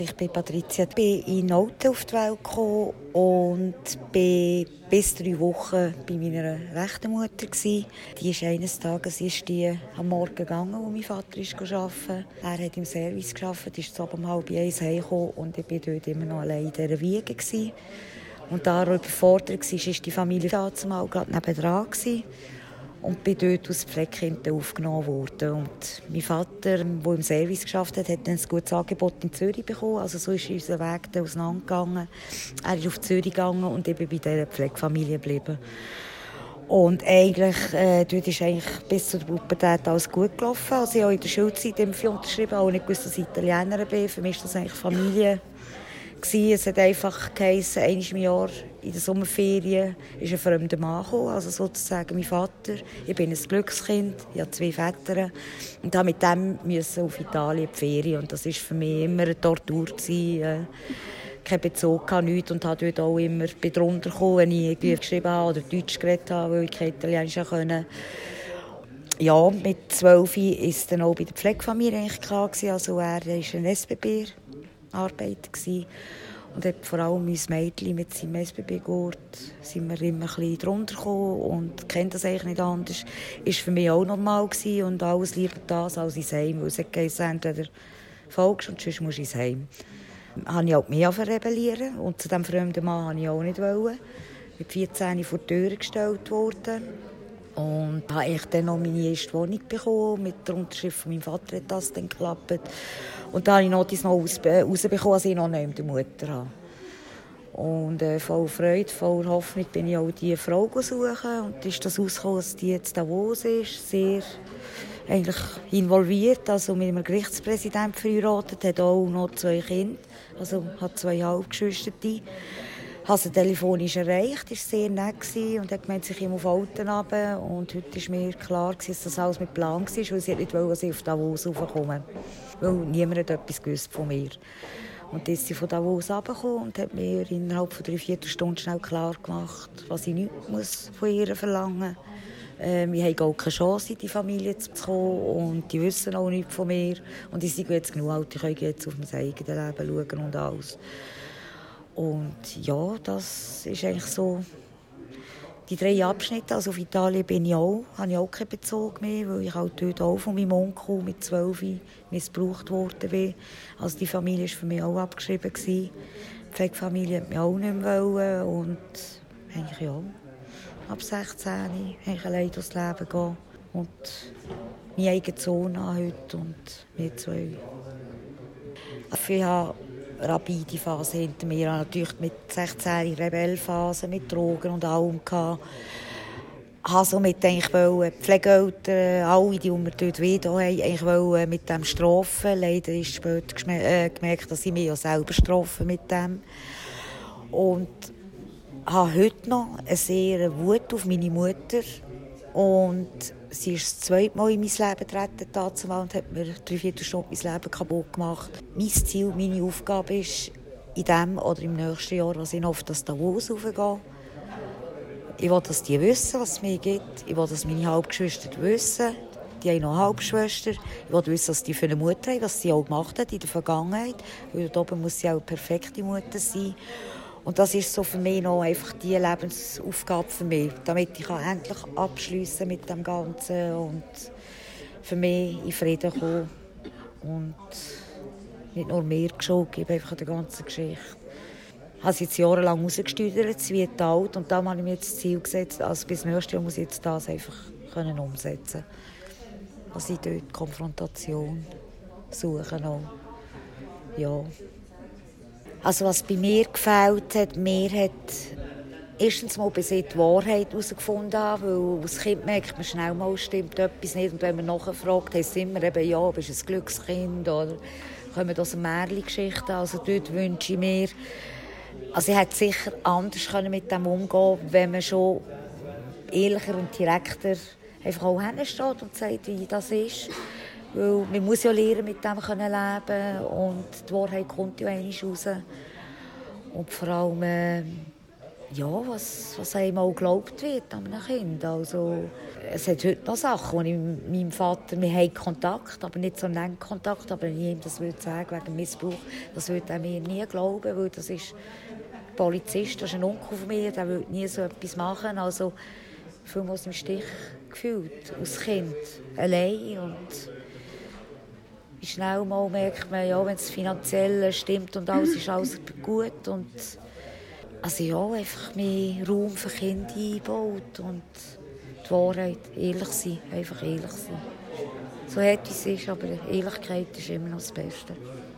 Ich bin Patricia, ich bin in Olten auf die Welt gekommen und bin bis 3 Wochen bei meiner rechten Mutter gewesen. Die ist eines Tages am Morgen gegangen, wo mein Vater arbeiten. Er hat im Service gearbeitet, ist so um 12:30 heimgekommen und ich war dort immer noch allein in dieser Wiege gewesen. Und da er überfordert war, war die Familie zumal gerade nebenan gewesen. Und bin dort als Pflegekind aufgenommen worden. Und mein Vater, der im Service gearbeitet hat, dann ein gutes Angebot in Zürich bekommen. Also so ist unser Weg dann auseinandergegangen. Er ist auf Zürich gegangen und ich bin bei dieser Pflegefamilie geblieben. Und eigentlich, dort ist eigentlich bis zur Pubertät alles gut gelaufen. Also ich habe in der Schulzeit viel unterschrieben, auch nicht gewusst, dass ich Italienerin bin. Für mich war das eigentlich Familie. Es hat einfach geheissen, einmal im Jahr in der Sommerferien ist ein fremder Mann gekommen, also sozusagen mein Vater. Ich bin ein Glückskind, ich habe 2 Väter und musste mit dem auf Italien die Ferien. Und das war für mich immer eine Tortur. Kein Bezug, nichts. Und habe dort auch immer drunter gekommen, wenn ich geschrieben habe oder Deutsch geredet habe, weil ich kein Italienisch konnte. Ja, mit 12 war es dann auch bei der Pflegefamilie eigentlich klar gewesen. Also er war ein SBB-Arbeiter und hat vor allem mein Mädchen mit seinem SBB-Gurt sind wir immer ein bisschen drunter gekommen und kennt das eigentlich nicht anders. Ist für mich auch normal gewesen und alles lieber das als ins Heim, weil es hat geheißen, entweder folgst und sonst musst du ins Heim. Habe ich auch mehr rebellieren und zu diesem fremden Mann wollte ich auch nicht wollen. Mit 14 vor die Tür gestellt worden. Und habe ich dann noch meine erste Wohnung bekommen. Mit der Unterschrift von meinem Vater hat das dann geklappt. Und dann habe ich noch das noch rausbekommen, als ich noch nicht die Mutter habe. Und voll Freude, voll Hoffnung bin ich auch diese Frau suchen. Und ist das rausgekommen, dass die jetzt Davos ist, sehr eigentlich involviert, also mit einem Gerichtspräsidenten verheiratet, hat auch noch 2 Kinder, also hat 2 Halbgeschwister. Ich habe sie telefonisch erreicht, war sehr nett und hat gemeint, ich komme auf Alten runter. Und heute war mir klar, dass das alles mit Plan war, weil sie nicht wollte, dass ich auf Davos raufkomme. Weil niemand hat etwas gewusst von mir. Und dann ist sie von Davos runtergekommen und hat mir innerhalb von 3/4 Stunden schnell klar gemacht, was ich nicht von ihr verlangen muss. Wir haben auch keine Chance, in die Familie zu kommen und die wissen auch nichts von mir. Und ich sage jetzt genug alt, ich kann jetzt auf mein eigenes Leben schauen und alles. Und ja, das ist eigentlich so die 3 Abschnitte. Also auf Italien habe ich auch keinen Bezug mehr, weil ich halt dort auch von meinem Onkel mit 12 missbraucht worden bin. Also die Familie war für mich auch abgeschrieben. Die Pflegefamilie hat mich auch nicht mehr wollen. Und eigentlich ja, ab 16 ich allein durchs Leben gehen. Und meine eigene Zone an heute und wir 2. Ich habe eine rapide Phase hinter mir. Ich hatte natürlich mit 16 Rebellphase mit Drogen und allem. Ich wollte somit die Pflegeeltern, alle, die wir dort wieder haben, mit dem strafen. Leider ist später gemerkt, dass ich mich ja selber strafe mit dem. Und habe heute noch eine sehr Wut auf meine Mutter. Und sie ist das 2. Mal in mein Leben getreten und hat mir 3/4 Stunden mein Leben kaputt gemacht. Mein Ziel, meine Aufgabe ist, in diesem oder im nächsten Jahr, was ich noch auf das Davos raufgehe. Ich will, dass die wissen, was es mir gibt. Ich will, dass meine Halbgeschwister wissen. Die haben noch eine Halbschwester. Ich will wissen, was die für eine Mutter haben, was sie auch gemacht hat in der Vergangenheit. Weil dort oben muss sie auch eine perfekte Mutter sein. Und das ist so für mich noch einfach die Lebensaufgabe für mich, damit ich endlich abschliessen mit dem Ganzen und für mich in Frieden kommen und nicht nur mehr Geschuld geben, einfach der ganzen Geschichte. Ich habe es jetzt jahrelang rausgesteuert, es wird alt und da habe ich mir jetzt das Ziel gesetzt, also bis nächstes Jahr muss ich jetzt das einfach umsetzen können. Also ich dort die Konfrontation suchen auch. Ja. Also was bei mir gefällt hat, mir hat erstens mal bis ich die Wahrheit herausgefunden habe, weil als Kind merkt man schnell mal, stimmt etwas nicht. Und wenn man nachfragt, heisst es immer eben, ja, bist du ein Glückskind oder kommen aus einer Märchengeschichte. Also dort wünsche ich mir, also ich hätte sicher anders mit dem umgehen können, wenn man schon ehrlicher und direkter einfach auch hinsteht und sagt, wie das ist. Weil man muss ja lernen, mit dem leben und die Wahrheit kommt ja einmal raus. Und vor allem, Ja, was einem auch geglaubt wird an einem Kind. Also, es hat heute noch Sachen, wo ich mit meinem Vater, wir haben Kontakt, aber nicht so einen engen Kontakt, aber wenn ich ihm das würde sagen wegen Missbrauch, das würde er mir nie glauben, weil das ist ein Polizist, das ist ein Onkel von mir, der würde nie so etwas machen. Also, viel aus dem Stich gefühlt, als Kind, allein und schnell mal merkt man, ja, wenn es finanziell stimmt und alles ist alles gut und also ja, einfach mehr Raum für Kinder einbaut und die Wahrheit, ehrlich sein, einfach ehrlich sein. So hart wie es ist, aber Ehrlichkeit ist immer noch das Beste.